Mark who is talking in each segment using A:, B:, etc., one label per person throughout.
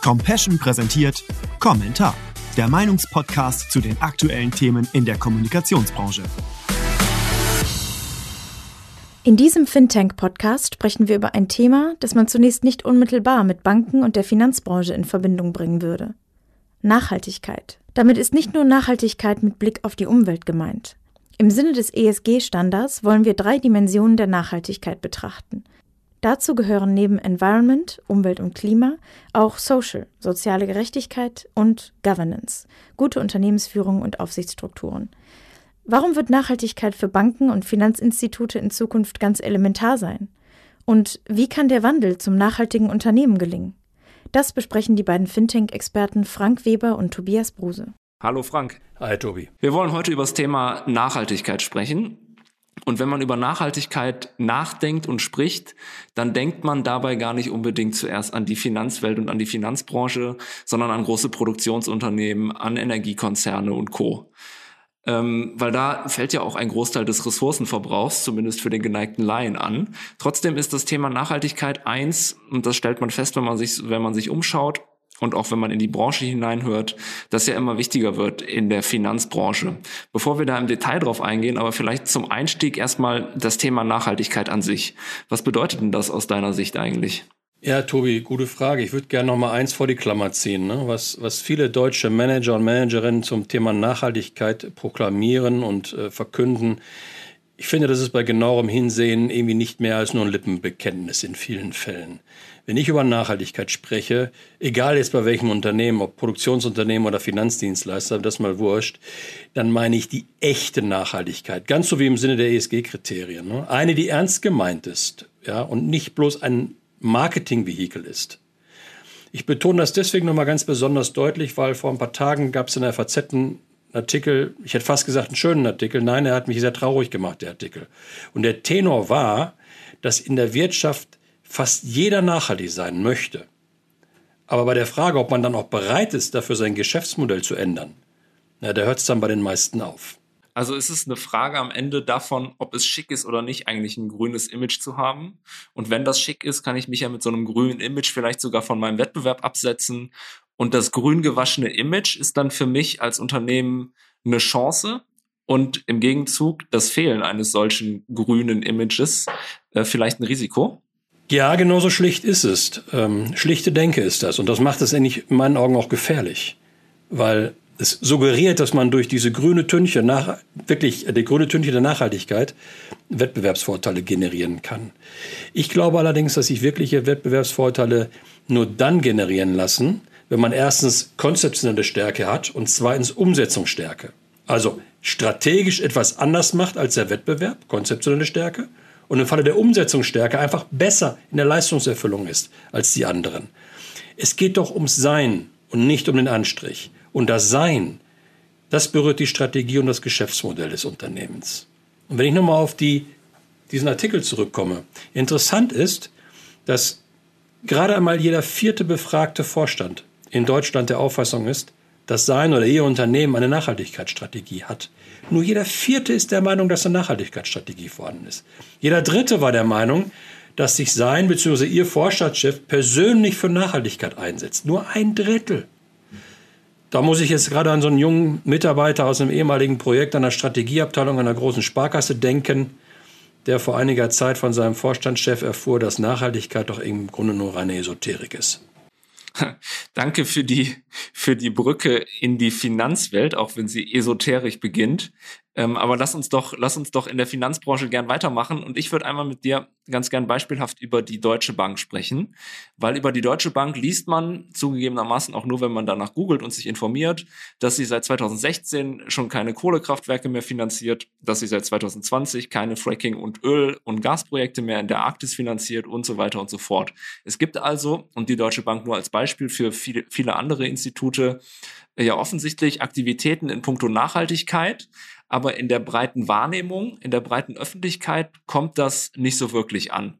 A: Compassion präsentiert Kommentar, der Meinungspodcast zu den aktuellen Themen in der Kommunikationsbranche.
B: In diesem Fintech-Podcast sprechen wir über ein Thema, das man zunächst nicht unmittelbar mit Banken und der Finanzbranche in Verbindung bringen würde. Nachhaltigkeit. Damit ist nicht nur Nachhaltigkeit mit Blick auf die Umwelt gemeint. Im Sinne des ESG-Standards wollen wir 3 Dimensionen der Nachhaltigkeit betrachten. Dazu gehören neben Environment, Umwelt und Klima, auch Social, soziale Gerechtigkeit und Governance, gute Unternehmensführung und Aufsichtsstrukturen. Warum wird Nachhaltigkeit für Banken und Finanzinstitute in Zukunft ganz elementar sein? Und wie kann der Wandel zum nachhaltigen Unternehmen gelingen? Das besprechen die beiden Fintech-Experten Frank Weber und Tobias Bruse.
C: Hallo Frank.
D: Hi Tobi.
C: Wir wollen heute über das Thema Nachhaltigkeit sprechen. Und wenn man über Nachhaltigkeit nachdenkt und spricht, dann denkt man dabei gar nicht unbedingt zuerst an die Finanzwelt und an die Finanzbranche, sondern an große Produktionsunternehmen, an Energiekonzerne und Co. Weil da fällt ja auch ein Großteil des Ressourcenverbrauchs, zumindest für den geneigten Laien, an. Trotzdem ist das Thema Nachhaltigkeit eins, und das stellt man fest, wenn man sich umschaut, und auch wenn man in die Branche hineinhört, dass ja immer wichtiger wird in der Finanzbranche. Bevor wir da im Detail drauf eingehen, aber vielleicht zum Einstieg erstmal das Thema Nachhaltigkeit an sich. Was bedeutet denn das aus deiner Sicht eigentlich?
D: Ja, Tobi, gute Frage. Ich würde gerne noch mal eins vor die Klammer ziehen, ne? Was viele deutsche Manager und Managerinnen zum Thema Nachhaltigkeit proklamieren und verkünden. Ich finde, das ist bei genauerem Hinsehen irgendwie nicht mehr als nur ein Lippenbekenntnis in vielen Fällen. Wenn ich über Nachhaltigkeit spreche, egal jetzt bei welchem Unternehmen, ob Produktionsunternehmen oder Finanzdienstleister, das mal wurscht, dann meine ich die echte Nachhaltigkeit, ganz so wie im Sinne der ESG-Kriterien. Ne? Eine, die ernst gemeint ist, ja, und nicht bloß ein Marketingvehikel ist. Ich betone das deswegen nochmal ganz besonders deutlich, weil vor ein paar Tagen gab es in der FAZ einen Artikel, ich hätte fast gesagt einen schönen Artikel, nein, er hat mich sehr traurig gemacht, der Artikel. Und der Tenor war, dass in der Wirtschaft fast jeder nachhaltig sein möchte. Aber bei der Frage, ob man dann auch bereit ist, dafür sein Geschäftsmodell zu ändern, da hört es dann bei den meisten auf.
C: Also ist es eine Frage am Ende davon, ob es schick ist oder nicht, eigentlich ein grünes Image zu haben. Und wenn das schick ist, kann ich mich ja mit so einem grünen Image vielleicht sogar von meinem Wettbewerb absetzen. Und das grün gewaschene Image ist dann für mich als Unternehmen eine Chance. Und im Gegenzug das Fehlen eines solchen grünen Images vielleicht ein Risiko.
D: Ja, genauso schlicht ist es. Schlichte Denke ist das. Und das macht es in meinen Augen auch gefährlich. Weil es suggeriert, dass man durch diese grüne Tünche, die grüne Tünche der Nachhaltigkeit, Wettbewerbsvorteile generieren kann. Ich glaube allerdings, dass sich wirkliche Wettbewerbsvorteile nur dann generieren lassen, wenn man erstens konzeptionelle Stärke hat und zweitens Umsetzungsstärke. Also strategisch etwas anders macht als der Wettbewerb, konzeptionelle Stärke, und im Falle der Umsetzungsstärke einfach besser in der Leistungserfüllung ist als die anderen. Es geht doch ums Sein und nicht um den Anstrich. Und das Sein, das berührt die Strategie und das Geschäftsmodell des Unternehmens. Und wenn ich nochmal auf diesen Artikel zurückkomme, interessant ist, dass gerade einmal jeder 4. befragte Vorstand in Deutschland der Auffassung ist, dass sein oder ihr Unternehmen eine Nachhaltigkeitsstrategie hat. Nur jeder 4. ist der Meinung, dass eine Nachhaltigkeitsstrategie vorhanden ist. Jeder 3. war der Meinung, dass sich sein bzw. ihr Vorstandschef persönlich für Nachhaltigkeit einsetzt. Nur 1/3. Da muss ich jetzt gerade an so einen jungen Mitarbeiter aus einem ehemaligen Projekt einer Strategieabteilung einer großen Sparkasse denken, der vor einiger Zeit von seinem Vorstandschef erfuhr, dass Nachhaltigkeit doch im Grunde nur reine Esoterik ist.
C: Danke für die Brücke in die Finanzwelt, auch wenn sie esoterisch beginnt. Aber lass uns doch in der Finanzbranche gern weitermachen. Und ich würde einmal mit dir ganz gern beispielhaft über die Deutsche Bank sprechen. Weil über die Deutsche Bank liest man zugegebenermaßen auch nur, wenn man danach googelt und sich informiert, dass sie seit 2016 schon keine Kohlekraftwerke mehr finanziert, dass sie seit 2020 keine Fracking- und Öl- und Gasprojekte mehr in der Arktis finanziert und so weiter und so fort. Es gibt also, und die Deutsche Bank nur als Beispiel für viele andere Institute, ja offensichtlich Aktivitäten in puncto Nachhaltigkeit, aber in der breiten Wahrnehmung, in der breiten Öffentlichkeit kommt das nicht so wirklich an.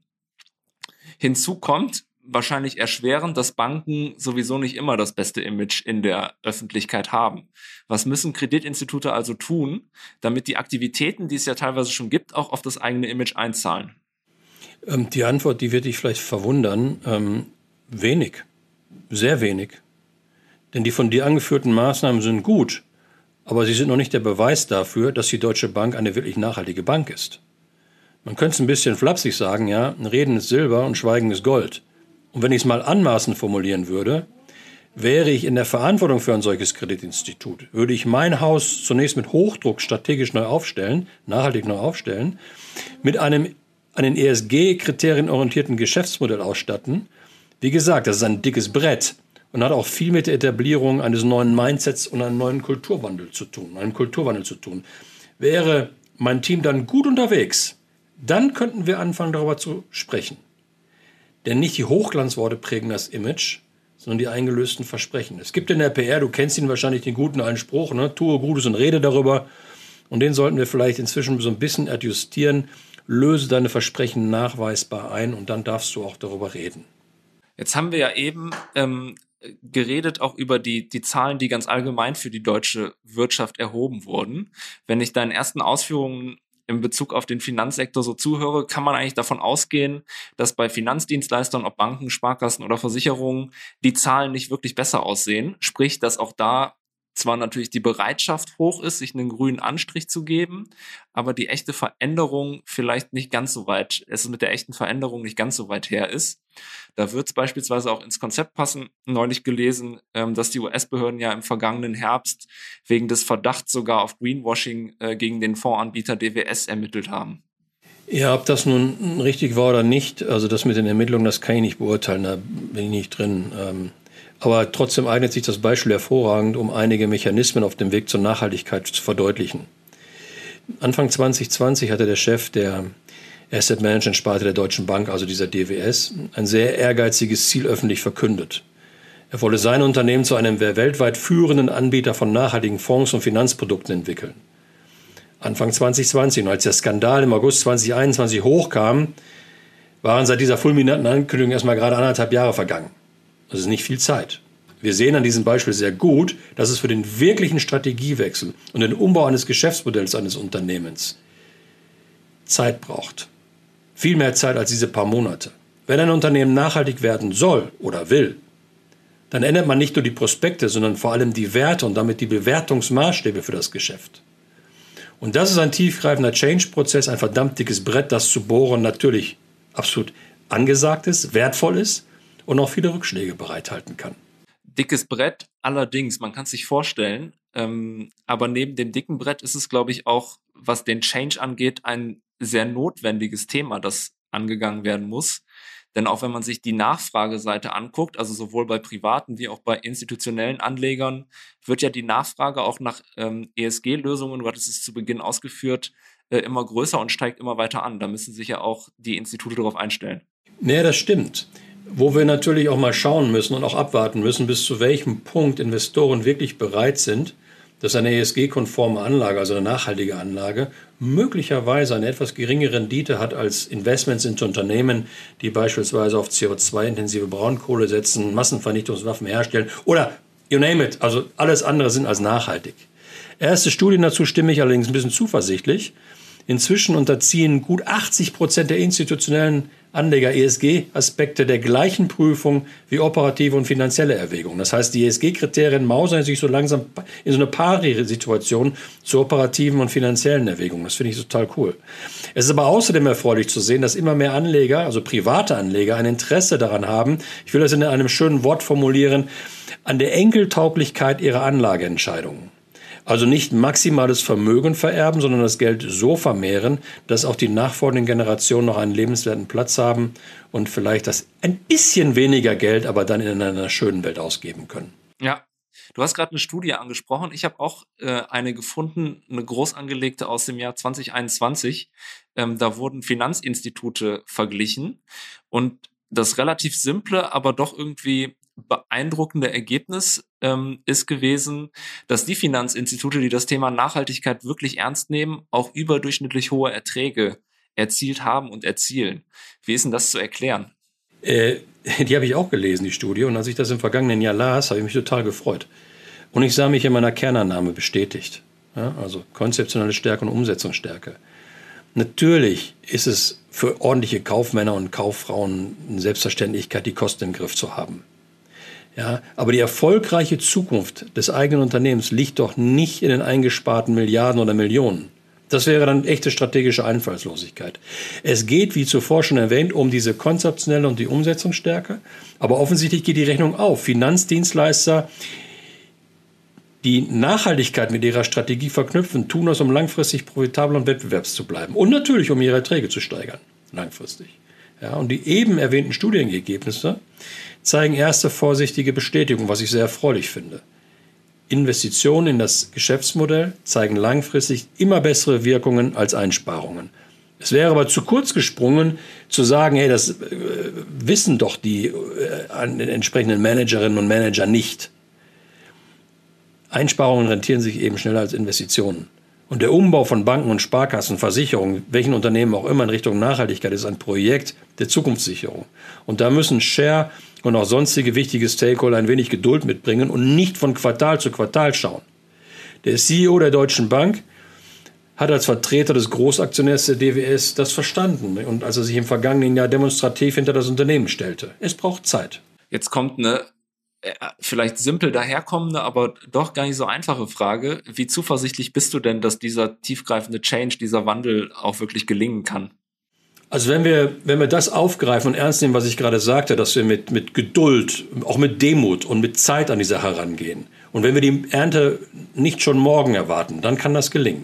C: Hinzu kommt, wahrscheinlich erschwerend, dass Banken sowieso nicht immer das beste Image in der Öffentlichkeit haben. Was müssen Kreditinstitute also tun, damit die Aktivitäten, die es ja teilweise schon gibt, auch auf das eigene Image einzahlen?
D: Die Antwort, die wird dich vielleicht verwundern, wenig. Sehr wenig. Denn die von dir angeführten Maßnahmen sind gut, aber sie sind noch nicht der Beweis dafür, dass die Deutsche Bank eine wirklich nachhaltige Bank ist. Man könnte es ein bisschen flapsig sagen, ja, Reden ist Silber und Schweigen ist Gold. Und wenn ich es mal anmaßend formulieren würde, wäre ich in der Verantwortung für ein solches Kreditinstitut, würde ich mein Haus zunächst mit Hochdruck strategisch neu aufstellen, nachhaltig neu aufstellen, mit einem an den ESG-Kriterien orientierten Geschäftsmodell ausstatten. Wie gesagt, das ist ein dickes Brett und hat auch viel mit der Etablierung eines neuen Mindsets und einem neuen Kulturwandel zu tun. Wäre mein Team dann gut unterwegs, dann könnten wir anfangen, darüber zu sprechen. Denn nicht die Hochglanzworte prägen das Image, sondern die eingelösten Versprechen. Es gibt in der PR, du kennst ihn wahrscheinlich, den guten einen Spruch, ne? Tue Gutes und rede darüber. Und den sollten wir vielleicht inzwischen so ein bisschen adjustieren. Löse deine Versprechen nachweisbar ein und dann darfst du auch darüber reden.
C: Jetzt haben wir ja eben geredet auch über die Zahlen, die ganz allgemein für die deutsche Wirtschaft erhoben wurden. Wenn ich deinen ersten Ausführungen in Bezug auf den Finanzsektor so zuhöre, kann man eigentlich davon ausgehen, dass bei Finanzdienstleistern, ob Banken, Sparkassen oder Versicherungen, die Zahlen nicht wirklich besser aussehen. Sprich, dass auch da zwar natürlich die Bereitschaft hoch ist, sich einen grünen Anstrich zu geben, aber die echte Veränderung vielleicht nicht ganz so weit, es mit der echten Veränderung nicht ganz so weit her ist. Da wird es beispielsweise auch ins Konzept passen. Neulich gelesen, dass die US-Behörden ja im vergangenen Herbst wegen des Verdachts sogar auf Greenwashing gegen den Fondsanbieter DWS ermittelt haben.
D: Ja, ob das nun richtig war oder nicht, also das mit den Ermittlungen, das kann ich nicht beurteilen, da bin ich nicht drin. Aber trotzdem eignet sich das Beispiel hervorragend, um einige Mechanismen auf dem Weg zur Nachhaltigkeit zu verdeutlichen. Anfang 2020 hatte der Chef der Asset Management Sparte der Deutschen Bank, also dieser DWS, ein sehr ehrgeiziges Ziel öffentlich verkündet. Er wolle sein Unternehmen zu einem der weltweit führenden Anbieter von nachhaltigen Fonds und Finanzprodukten entwickeln. Anfang 2020, und als der Skandal im August 2021 hochkam, waren seit dieser fulminanten Ankündigung erstmal gerade 1,5 Jahre vergangen. Das ist nicht viel Zeit. Wir sehen an diesem Beispiel sehr gut, dass es für den wirklichen Strategiewechsel und den Umbau eines Geschäftsmodells eines Unternehmens Zeit braucht. Viel mehr Zeit als diese paar Monate. Wenn ein Unternehmen nachhaltig werden soll oder will, dann ändert man nicht nur die Prospekte, sondern vor allem die Werte und damit die Bewertungsmaßstäbe für das Geschäft. Und das ist ein tiefgreifender Change-Prozess, ein verdammt dickes Brett, das zu bohren natürlich absolut angesagt ist, wertvoll ist und auch viele Rückschläge bereithalten kann.
C: Dickes Brett, allerdings, man kann es sich vorstellen, aber neben dem dicken Brett ist es, glaube ich, auch, was den Change angeht, ein sehr notwendiges Thema, das angegangen werden muss. Denn auch wenn man sich die Nachfrageseite anguckt, also sowohl bei privaten wie auch bei institutionellen Anlegern, wird ja die Nachfrage auch nach ESG-Lösungen, du hattest es zu Beginn ausgeführt, immer größer und steigt immer weiter an. Da müssen sich ja auch die Institute darauf einstellen.
D: Nee, das stimmt. Wo wir natürlich auch mal schauen müssen und auch abwarten müssen, bis zu welchem Punkt Investoren wirklich bereit sind, dass eine ESG-konforme Anlage, also eine nachhaltige Anlage, möglicherweise eine etwas geringere Rendite hat als Investments in Unternehmen, die beispielsweise auf CO2-intensive Braunkohle setzen, Massenvernichtungswaffen herstellen oder you name it, also alles andere sind als nachhaltig. Erste Studien dazu stimme ich allerdings ein bisschen zuversichtlich. Inzwischen unterziehen gut 80% der institutionellen Anleger ESG-Aspekte der gleichen Prüfung wie operative und finanzielle Erwägungen. Das heißt, die ESG-Kriterien mausern sich so langsam in so eine Pari-Situation zu operativen und finanziellen Erwägungen. Das finde ich total cool. Es ist aber außerdem erfreulich zu sehen, dass immer mehr Anleger, also private Anleger, ein Interesse daran haben, ich will das in einem schönen Wort formulieren, an der Enkeltauglichkeit ihrer Anlageentscheidungen. Also nicht maximales Vermögen vererben, sondern das Geld so vermehren, dass auch die nachfolgenden Generationen noch einen lebenswerten Platz haben und vielleicht das ein bisschen weniger Geld, aber dann in einer schönen Welt ausgeben können.
C: Ja, du hast gerade eine Studie angesprochen. Ich habe auch eine gefunden, eine groß angelegte aus dem Jahr 2021. Da wurden Finanzinstitute verglichen und das relativ simple, aber doch irgendwie beeindruckende Ergebnis ist gewesen, dass die Finanzinstitute, die das Thema Nachhaltigkeit wirklich ernst nehmen, auch überdurchschnittlich hohe Erträge erzielt haben und erzielen. Wie ist denn das zu erklären?
D: Die habe ich auch gelesen, die Studie. Und als ich das im vergangenen Jahr las, habe ich mich total gefreut. Und ich sah mich in meiner Kernannahme bestätigt. Ja, also konzeptionelle Stärke und Umsetzungsstärke. Natürlich ist es für ordentliche Kaufmänner und Kauffrauen eine Selbstverständlichkeit, die Kosten im Griff zu haben. Ja, aber die erfolgreiche Zukunft des eigenen Unternehmens liegt doch nicht in den eingesparten Milliarden oder Millionen. Das wäre dann echte strategische Einfallslosigkeit. Es geht, wie zuvor schon erwähnt, um diese konzeptionelle und die Umsetzungsstärke. Aber offensichtlich geht die Rechnung auf. Finanzdienstleister, die Nachhaltigkeit mit ihrer Strategie verknüpfen, tun das, um langfristig profitabel und wettbewerbs zu bleiben. Und natürlich, um ihre Erträge zu steigern, langfristig. Ja, und die eben erwähnten Studienergebnisse zeigen erste vorsichtige Bestätigung, was ich sehr erfreulich finde. Investitionen in das Geschäftsmodell zeigen langfristig immer bessere Wirkungen als Einsparungen. Es wäre aber zu kurz gesprungen, zu sagen, hey, das wissen doch die entsprechenden Managerinnen und Manager nicht. Einsparungen rentieren sich eben schneller als Investitionen. Und der Umbau von Banken und Sparkassen, Versicherungen, welchen Unternehmen auch immer in Richtung Nachhaltigkeit, ist ein Projekt der Zukunftssicherung. Und da müssen Share und auch sonstige wichtige Stakeholder ein wenig Geduld mitbringen und nicht von Quartal zu Quartal schauen. Der CEO der Deutschen Bank hat als Vertreter des Großaktionärs der DWS das verstanden und als er sich im vergangenen Jahr demonstrativ hinter das Unternehmen stellte. Es braucht Zeit.
C: Jetzt kommt eine vielleicht simpel daherkommende, aber doch gar nicht so einfache Frage. Wie zuversichtlich bist du denn, dass dieser tiefgreifende Change, dieser Wandel auch wirklich gelingen kann?
D: Also wenn wir das aufgreifen und ernst nehmen, was ich gerade sagte, dass wir mit Geduld, auch mit Demut und mit Zeit an die Sache herangehen und wenn wir die Ernte nicht schon morgen erwarten, dann kann das gelingen.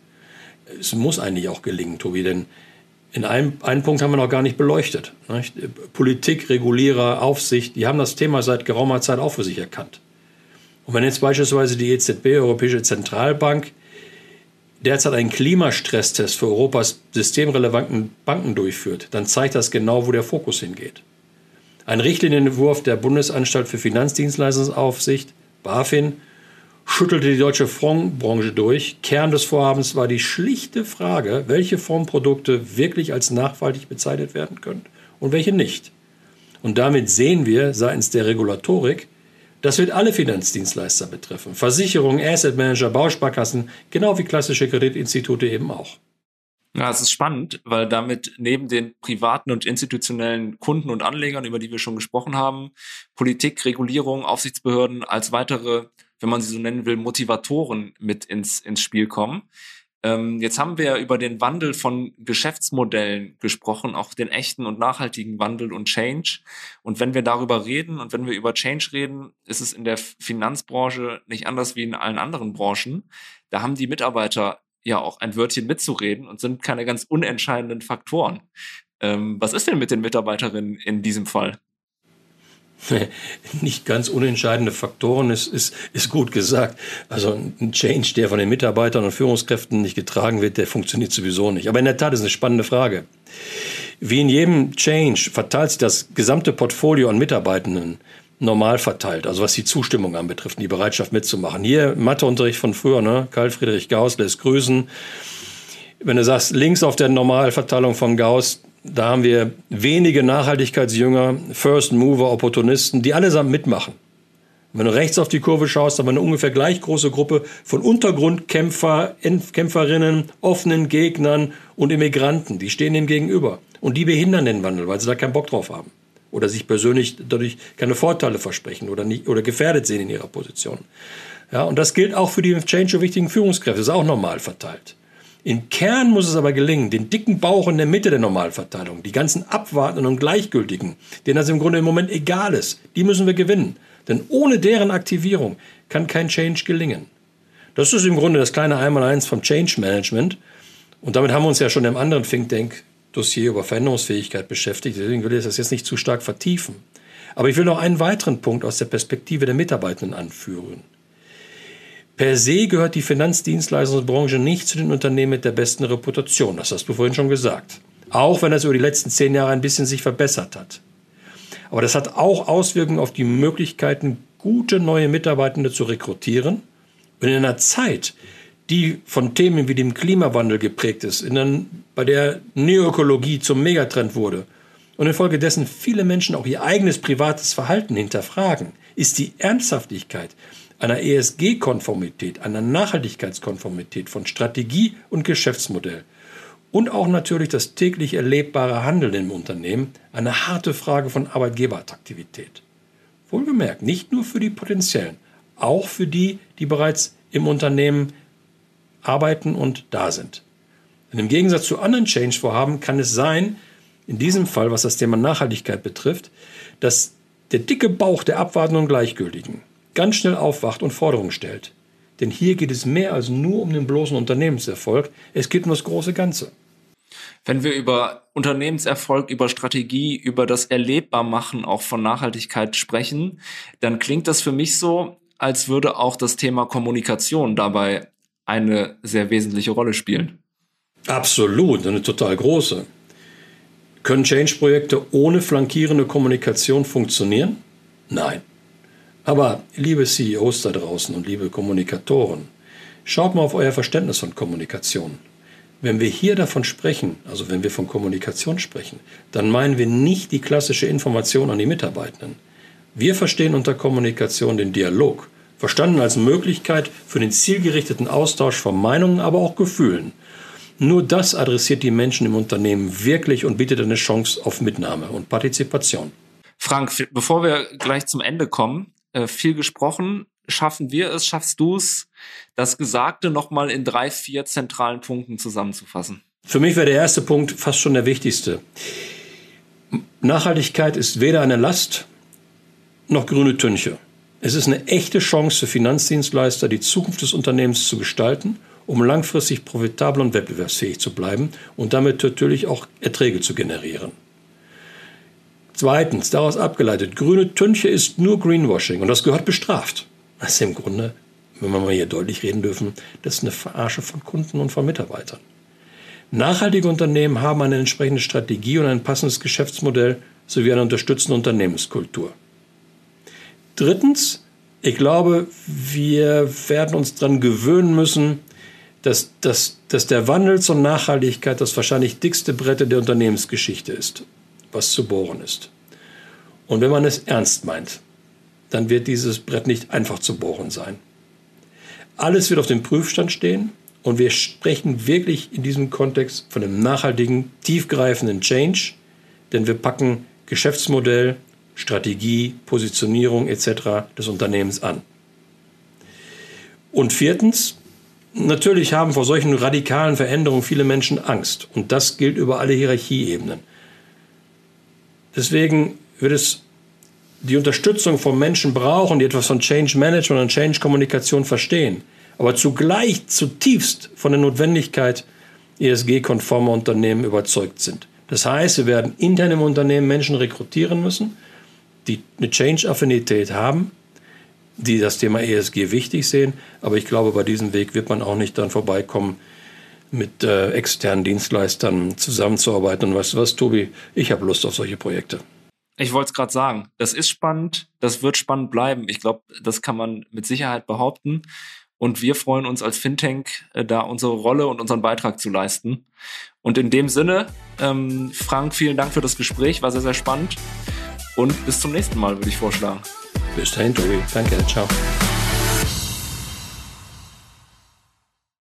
D: Es muss eigentlich auch gelingen, Tobi, denn in einen Punkt haben wir noch gar nicht beleuchtet. Nicht? Politik, Regulierer, Aufsicht, die haben das Thema seit geraumer Zeit auch für sich erkannt. Und wenn jetzt beispielsweise die EZB, Europäische Zentralbank, derzeit einen Klimastresstest für Europas systemrelevanten Banken durchführt, dann zeigt das genau, wo der Fokus hingeht. Ein Richtlinienentwurf der Bundesanstalt für Finanzdienstleistungsaufsicht, BaFin, schüttelte die deutsche Fondsbranche durch. Kern des Vorhabens war die schlichte Frage, welche Fondsprodukte wirklich als nachhaltig bezeichnet werden können und welche nicht. Und damit sehen wir seitens der Regulatorik, das wird alle Finanzdienstleister betreffen. Versicherungen, Asset Manager, Bausparkassen, genau wie klassische Kreditinstitute eben auch.
C: Ja, es ist spannend, weil damit neben den privaten und institutionellen Kunden und Anlegern, über die wir schon gesprochen haben, Politik, Regulierung, Aufsichtsbehörden als weitere, wenn man sie so nennen will, Motivatoren mit ins Spiel kommen. Jetzt haben wir über den Wandel von Geschäftsmodellen gesprochen, auch den echten und nachhaltigen Wandel und Change. Und wenn wir darüber reden und wenn wir über Change reden, ist es in der Finanzbranche nicht anders wie in allen anderen Branchen. Da haben die Mitarbeiter ja auch ein Wörtchen mitzureden und sind keine ganz unentscheidenden Faktoren. Was ist denn mit den Mitarbeiterinnen in diesem Fall?
D: Nicht ganz unentscheidende Faktoren ist gut gesagt. Also ein Change, der von den Mitarbeitern und Führungskräften nicht getragen wird, der funktioniert sowieso nicht. Aber in der Tat ist eine spannende Frage. Wie in jedem Change verteilt sich das gesamte Portfolio an Mitarbeitenden normal verteilt, also was die Zustimmung anbetrifft, die Bereitschaft mitzumachen. Hier Matheunterricht von früher, ne? Karl Friedrich Gauss lässt grüßen. Wenn du sagst, links auf der Normalverteilung von Gauss, da haben wir wenige Nachhaltigkeitsjünger, First Mover, Opportunisten, die allesamt mitmachen. Und wenn du rechts auf die Kurve schaust, haben wir eine ungefähr gleich große Gruppe von Untergrundkämpferinnen, offenen Gegnern und Immigranten. Die stehen dem gegenüber. Und die behindern den Wandel, weil sie da keinen Bock drauf haben. Oder sich persönlich dadurch keine Vorteile versprechen oder nicht oder gefährdet sehen in ihrer Position. Ja, und das gilt auch für die Change der wichtigen Führungskräfte. Das ist auch normal verteilt. Im Kern muss es aber gelingen, den dicken Bauch in der Mitte der Normalverteilung, die ganzen Abwartenden und Gleichgültigen, denen das im Grunde im Moment egal ist, die müssen wir gewinnen. Denn ohne deren Aktivierung kann kein Change gelingen. Das ist im Grunde das kleine Einmaleins vom Change Management. Und damit haben wir uns ja schon im anderen Think Tank Dossier über Veränderungsfähigkeit beschäftigt. Deswegen will ich das jetzt nicht zu stark vertiefen. Aber ich will noch einen weiteren Punkt aus der Perspektive der Mitarbeitenden anführen. Per se gehört die Finanzdienstleistungsbranche nicht zu den Unternehmen mit der besten Reputation. Das hast du vorhin schon gesagt. Auch wenn das über die letzten 10 Jahre ein bisschen sich verbessert hat. Aber das hat auch Auswirkungen auf die Möglichkeiten, gute neue Mitarbeitende zu rekrutieren. Und in einer Zeit, die von Themen wie dem Klimawandel geprägt ist, bei der Neoökologie zum Megatrend wurde und infolgedessen viele Menschen auch ihr eigenes privates Verhalten hinterfragen, ist die Ernsthaftigkeit einer ESG-Konformität, einer Nachhaltigkeitskonformität von Strategie und Geschäftsmodell und auch natürlich das täglich erlebbare Handeln im Unternehmen eine harte Frage von Arbeitgeberattraktivität. Wohlgemerkt, nicht nur für die Potenziellen, auch für die, die bereits im Unternehmen arbeiten und da sind. Denn im Gegensatz zu anderen Change-Vorhaben kann es sein, in diesem Fall, was das Thema Nachhaltigkeit betrifft, dass der dicke Bauch der Abwartenden und Gleichgültigen ganz schnell aufwacht und Forderungen stellt. Denn hier geht es mehr als nur um den bloßen Unternehmenserfolg, es geht um das große Ganze.
C: Wenn wir über Unternehmenserfolg, über Strategie, über das Erlebbarmachen auch von Nachhaltigkeit sprechen, dann klingt das für mich so, als würde auch das Thema Kommunikation dabei eine sehr wesentliche Rolle spielen.
D: Absolut, eine total große. Können Change-Projekte ohne flankierende Kommunikation funktionieren? Nein. Aber liebe CEOs da draußen und liebe Kommunikatoren, schaut mal auf euer Verständnis von Kommunikation. Wenn wir hier davon sprechen, also wenn wir von Kommunikation sprechen, dann meinen wir nicht die klassische Information an die Mitarbeitenden. Wir verstehen unter Kommunikation den Dialog, verstanden als Möglichkeit für den zielgerichteten Austausch von Meinungen, aber auch Gefühlen. Nur das adressiert die Menschen im Unternehmen wirklich und bietet eine Chance auf Mitnahme und Partizipation.
C: Frank, bevor wir gleich zum Ende kommen, viel gesprochen, schaffen wir es, schaffst du es, das Gesagte nochmal in 3, 4 zentralen Punkten zusammenzufassen? Für
D: mich wäre der erste Punkt fast schon der wichtigste. Nachhaltigkeit ist weder eine Last noch grüne Tünche. Es ist eine echte Chance für Finanzdienstleister, die Zukunft des Unternehmens zu gestalten, um langfristig profitabel und wettbewerbsfähig zu bleiben und damit natürlich auch Erträge zu generieren. Zweitens, daraus abgeleitet, grüne Tünche ist nur Greenwashing und das gehört bestraft. Das ist im Grunde, wenn wir mal hier deutlich reden dürfen, das ist eine Verarsche von Kunden und von Mitarbeitern. Nachhaltige Unternehmen haben eine entsprechende Strategie und ein passendes Geschäftsmodell sowie eine unterstützende Unternehmenskultur. Drittens, ich glaube, wir werden uns daran gewöhnen müssen, dass der Wandel zur Nachhaltigkeit das wahrscheinlich dickste Brett der Unternehmensgeschichte ist, was zu bohren ist. Und wenn man es ernst meint, dann wird dieses Brett nicht einfach zu bohren sein. Alles wird auf dem Prüfstand stehen und wir sprechen wirklich in diesem Kontext von einem nachhaltigen, tiefgreifenden Change, denn wir packen Geschäftsmodell, Strategie, Positionierung etc. des Unternehmens an. Und viertens, natürlich haben vor solchen radikalen Veränderungen viele Menschen Angst und das gilt über alle Hierarchieebenen. Deswegen wird es die Unterstützung von Menschen brauchen, die etwas von Change Management und Change Kommunikation verstehen, aber zugleich zutiefst von der Notwendigkeit ESG-konformer Unternehmen überzeugt sind. Das heißt, wir werden intern im Unternehmen Menschen rekrutieren müssen, die eine Change-Affinität haben, die das Thema ESG wichtig sehen, aber ich glaube, bei diesem Weg wird man auch nicht dann vorbeikommen, mit externen Dienstleistern zusammenzuarbeiten. Und weißt du was, Tobi, ich habe Lust auf solche Projekte.
C: Ich wollte es gerade sagen, das ist spannend, das wird spannend bleiben. Ich glaube, das kann man mit Sicherheit behaupten. Und wir freuen uns als Fintech, da unsere Rolle und unseren Beitrag zu leisten. Und in dem Sinne, Frank, vielen Dank für das Gespräch, war sehr, sehr spannend. Und bis zum nächsten Mal, würde ich vorschlagen.
D: Bis dahin, Tobi. Danke, ciao.